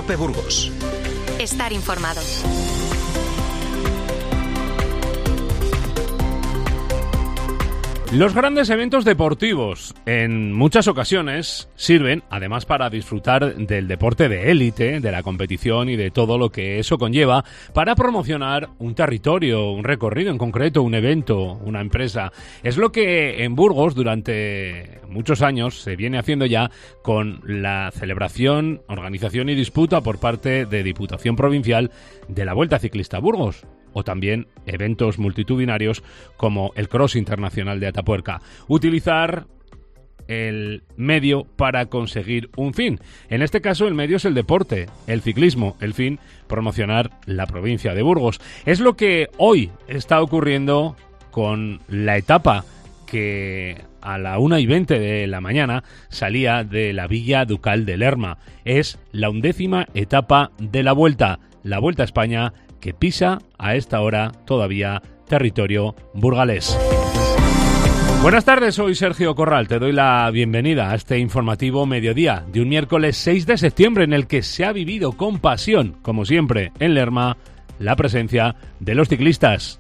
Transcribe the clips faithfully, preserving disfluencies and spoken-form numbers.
COPE Burgos. Estar informado. Los grandes eventos deportivos en muchas ocasiones sirven además para disfrutar del deporte de élite, de la competición y de todo lo que eso conlleva, para promocionar un territorio, un recorrido en concreto, un evento, una empresa. Es lo que en Burgos durante muchos años se viene haciendo ya con la celebración, organización y disputa por parte de Diputación Provincial de la Vuelta Ciclista a Burgos, o también eventos multitudinarios como el Cross Internacional de Atapuerca. Utilizar el medio para conseguir un fin. En este caso el medio es el deporte, el ciclismo, el fin, promocionar la provincia de Burgos. Es lo que hoy está ocurriendo con la etapa que a la una y veinte de la mañana salía de la Villa Ducal de Lerma. Es la undécima etapa de la Vuelta, la Vuelta a España, que pisa a esta hora todavía territorio burgalés. Buenas tardes, soy Sergio Corral, te doy la bienvenida a este informativo mediodía de un miércoles seis de septiembre en el que se ha vivido con pasión, como siempre, en Lerma, la presencia de los ciclistas.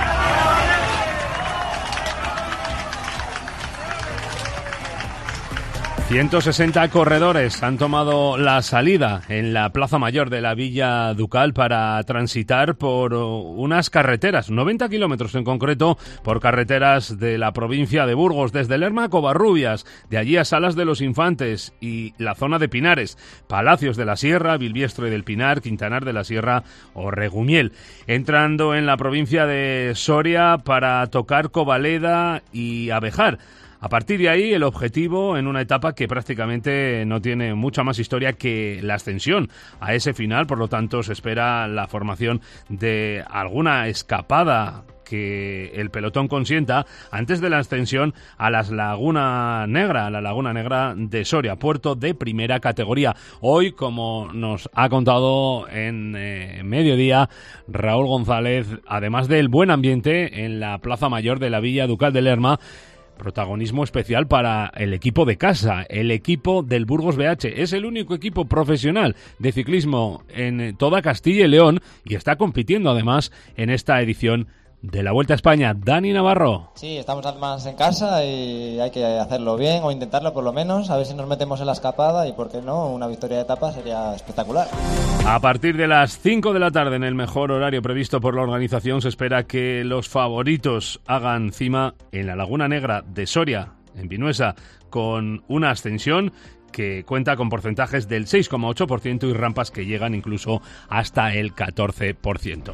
ciento sesenta corredores han tomado la salida en la Plaza Mayor de la Villa Ducal para transitar por unas carreteras, noventa kilómetros en concreto, por carreteras de la provincia de Burgos, desde Lerma a Covarrubias, de allí a Salas de los Infantes y la zona de Pinares, Palacios de la Sierra, Bilbiestre del Pinar, Quintanar de la Sierra o Regumiel, entrando en la provincia de Soria para tocar Covaleda y Abejar. A partir de ahí, el objetivo en una etapa que prácticamente no tiene mucha más historia que la ascensión a ese final, por lo tanto se espera la formación de alguna escapada que el pelotón consienta antes de la ascensión a la Laguna Negra, a la Laguna Negra de Soria, puerto de primera categoría. Hoy, como nos ha contado en eh, mediodía Raúl González, además del buen ambiente en la Plaza Mayor de la Villa Ducal de Lerma, protagonismo especial para el equipo de casa, el equipo del Burgos B H. Es el único equipo profesional de ciclismo en toda Castilla y León y está compitiendo además en esta edición de la Vuelta a España. Dani Navarro. Sí, estamos además en casa y hay que hacerlo bien o intentarlo por lo menos, a ver si nos metemos en la escapada y por qué no, una victoria de etapa sería espectacular. A partir de las cinco de la tarde, en el mejor horario previsto por la organización, se espera que los favoritos hagan cima en la Laguna Negra de Soria, en Vinuesa, con una ascensión que cuenta con porcentajes del seis coma ocho por ciento y rampas que llegan incluso hasta el catorce por ciento.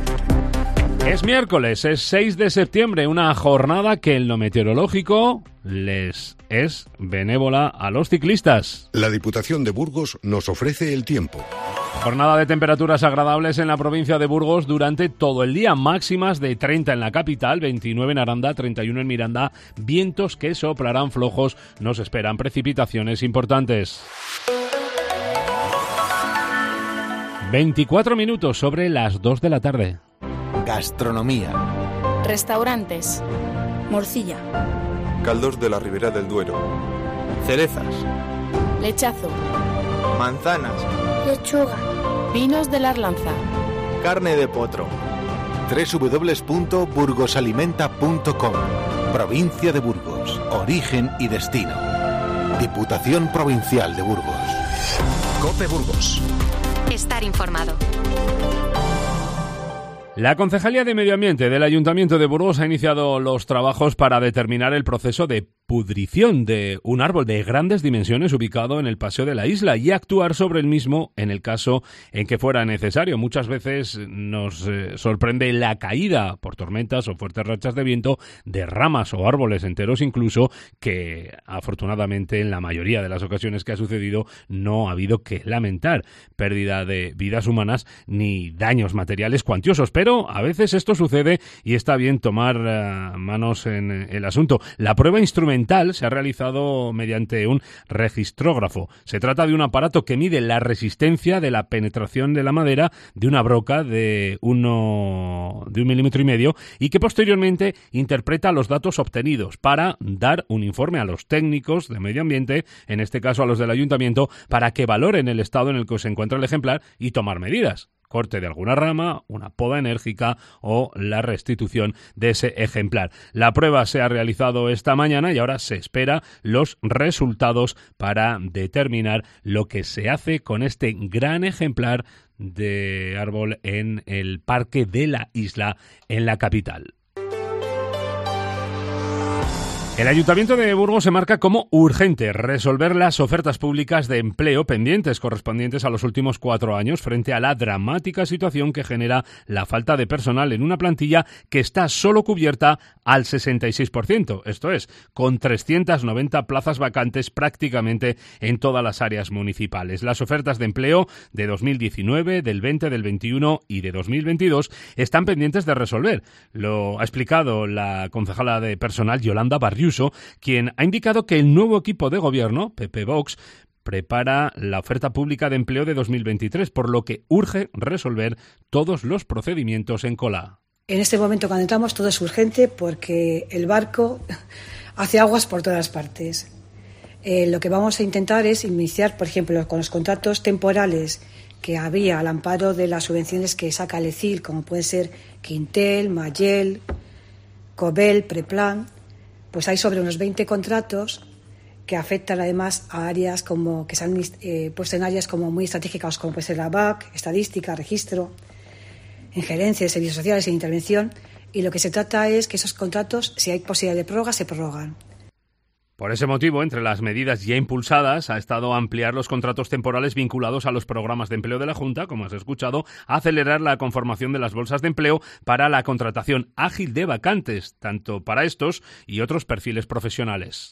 Es miércoles, es seis de septiembre, una jornada que en lo meteorológico les es benévola a los ciclistas. La Diputación de Burgos nos ofrece el tiempo. Jornada de temperaturas agradables en la provincia de Burgos durante todo el día, máximas de treinta en la capital, veintinueve en Aranda, treinta y uno en Miranda, vientos que soplarán flojos, nos esperan precipitaciones importantes. veinticuatro minutos sobre las dos de la tarde. Gastronomía. Restaurantes. Morcilla. Caldos de la Ribera del Duero. Cerezas. Lechazo. Manzanas. Lechuga. Vinos de la Arlanza. Carne de potro. doble u doble u doble u punto burgosalimenta punto com. Provincia de Burgos. Origen y destino. Diputación Provincial de Burgos. COPE Burgos. Estar informado. La Concejalía de Medio Ambiente del Ayuntamiento de Burgos ha iniciado los trabajos para determinar el proceso de pudrición de un árbol de grandes dimensiones ubicado en el paseo de la isla y actuar sobre el mismo en el caso en que fuera necesario. Muchas veces nos eh, sorprende la caída por tormentas o fuertes rachas de viento de ramas o árboles enteros incluso, que afortunadamente en la mayoría de las ocasiones que ha sucedido no ha habido que lamentar pérdida de vidas humanas ni daños materiales cuantiosos, pero a veces esto sucede y está bien tomar uh, manos en el asunto. La prueba instrumental instrumental se ha realizado mediante un registrógrafo. Se trata de un aparato que mide la resistencia de la penetración de la madera de una broca de, uno, de un milímetro y medio y que posteriormente interpreta los datos obtenidos para dar un informe a los técnicos de medio ambiente, en este caso a los del ayuntamiento, para que valoren el estado en el que se encuentra el ejemplar y tomar medidas. Corte de alguna rama, una poda enérgica o la restitución de ese ejemplar. La prueba se ha realizado esta mañana y ahora se espera los resultados para determinar lo que se hace con este gran ejemplar de árbol en el Parque de la Isla, en la capital. El Ayuntamiento de Burgos se marca como urgente resolver las ofertas públicas de empleo pendientes correspondientes a los últimos cuatro años frente a la dramática situación que genera la falta de personal en una plantilla que está solo cubierta al sesenta y seis por ciento, esto es, con trescientas noventa plazas vacantes prácticamente en todas las áreas municipales. Las ofertas de empleo de dos mil diecinueve, del veinte, del veintiuno y de dos mil veintidós están pendientes de resolver. Lo ha explicado la concejala de personal, Yolanda Barriuso, quien ha indicado que el nuevo equipo de gobierno, P P Vox, prepara la oferta pública de empleo de dos mil veintitrés, por lo que urge resolver todos los procedimientos en cola. En este momento, cuando entramos, todo es urgente porque el barco hace aguas por todas partes. Eh, lo que vamos a intentar es iniciar, por ejemplo, con los contratos temporales que había al amparo de las subvenciones que saca el E C I L, como puede ser Quintel, Mayel, Cobel, Preplan. Pues hay sobre unos veinte contratos que afectan además a áreas como que se han eh, puesto en áreas como muy estratégicas, como puede ser la B A C, estadística, registro, en gerencia de servicios sociales e intervención, y lo que se trata es que esos contratos, si hay posibilidad de prórroga, se prorrogan. Por ese motivo, entre las medidas ya impulsadas ha estado ampliar los contratos temporales vinculados a los programas de empleo de la Junta, como has escuchado, acelerar la conformación de las bolsas de empleo para la contratación ágil de vacantes, tanto para estos y otros perfiles profesionales.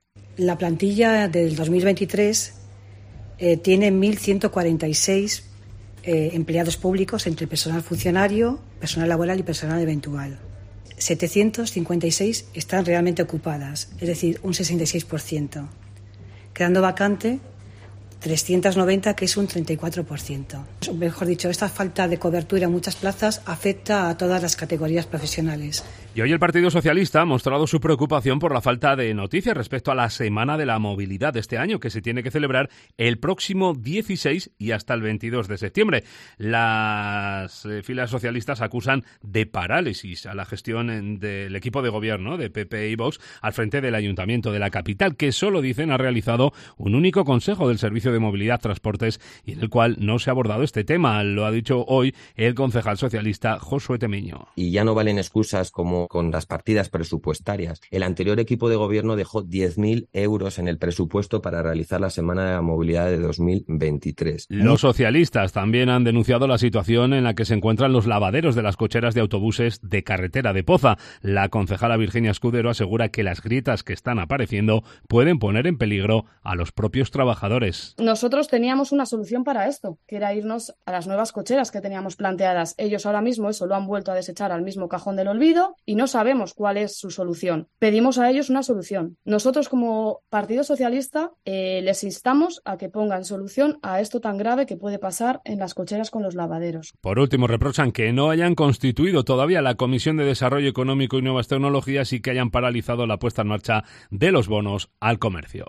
La plantilla del dos mil veintitrés eh, tiene mil ciento cuarenta y seis eh, empleados públicos entre personal funcionario, personal laboral y personal eventual. setecientos cincuenta y seis están realmente ocupadas, es decir, un sesenta y seis por ciento, quedando vacante trescientos noventa, que es un treinta y cuatro por ciento. Mejor dicho, esta falta de cobertura en muchas plazas afecta a todas las categorías profesionales. Y hoy el Partido Socialista ha mostrado su preocupación por la falta de noticias respecto a la Semana de la Movilidad de este año, que se tiene que celebrar el próximo dieciséis y hasta el veintidós de septiembre. Las eh, filas socialistas acusan de parálisis a la gestión del equipo de gobierno de P P y Vox al frente del Ayuntamiento de la capital, que solo, dicen, ha realizado un único consejo del Servicio de Movilidad Transportes y en el cual no se ha abordado este tema. Lo ha dicho hoy el concejal socialista Josué Temeño. Y ya no valen excusas como con las partidas presupuestarias. El anterior equipo de gobierno dejó diez mil euros en el presupuesto para realizar la Semana de la Movilidad de dos mil veintitrés. Los socialistas también han denunciado la situación en la que se encuentran los lavaderos de las cocheras de autobuses de carretera de Poza. La concejala Virginia Escudero asegura que las grietas que están apareciendo pueden poner en peligro a los propios trabajadores. Nosotros teníamos una solución para esto, que era irnos a las nuevas cocheras que teníamos planteadas. Ellos ahora mismo eso lo han vuelto a desechar al mismo cajón del olvido y no sabemos cuál es su solución. Pedimos a ellos una solución. Nosotros, como Partido Socialista, eh, les instamos a que pongan solución a esto tan grave que puede pasar en las cocheras con los lavaderos. Por último, reprochan que no hayan constituido todavía la Comisión de Desarrollo Económico y Nuevas Tecnologías y que hayan paralizado la puesta en marcha de los bonos al comercio.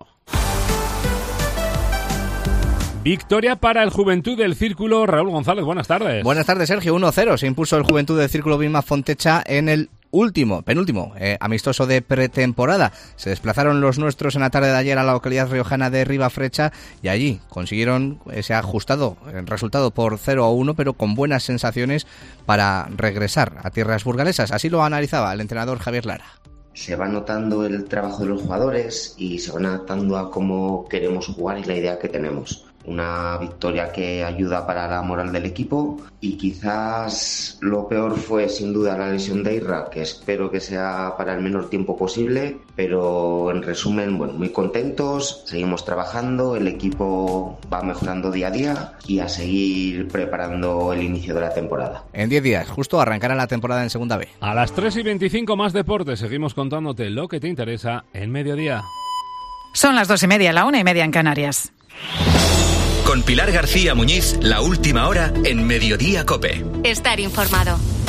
Victoria para el Juventud del Círculo. Raúl González, buenas tardes. Buenas tardes, Sergio. uno cero se impuso el Juventud del Círculo Vilma Fontecha en el último, penúltimo, eh, amistoso de pretemporada. Se desplazaron los nuestros en la tarde de ayer a la localidad riojana de Ribafrecha y allí consiguieron ese ajustado resultado por cero a uno, pero con buenas sensaciones para regresar a tierras burgalesas. Así lo analizaba el entrenador Javier Lara. Se va notando el trabajo de los jugadores y se van adaptando a cómo queremos jugar y la idea que tenemos. una victoria que ayuda para la moral del equipo, y quizás lo peor fue sin duda la lesión de Irra, que espero que sea para el menor tiempo posible, pero en resumen, bueno, muy contentos, seguimos trabajando, el equipo va mejorando día a día y a seguir preparando el inicio de la temporada. En diez días, justo arrancará la temporada en Segunda B. A las tres y veinticinco más deportes, seguimos contándote lo que te interesa en Mediodía. Son las dos y media, la una y media en Canarias. Con Pilar García Muñiz, la última hora en Mediodía COPE. Estar informado.